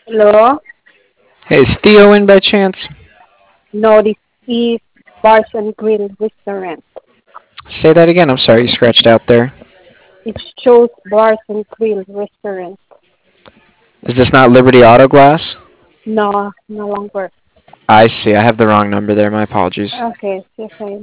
Hello? Hey, is Theo in by chance? No, this is Bars and Grill Restaurant. Say that again. I'm sorry, you scratched out there. It shows Bars and Grill Restaurant. Is this not Liberty Auto Glass? No, no longer. I see. I have the wrong number there. My apologies. Okay, yes, I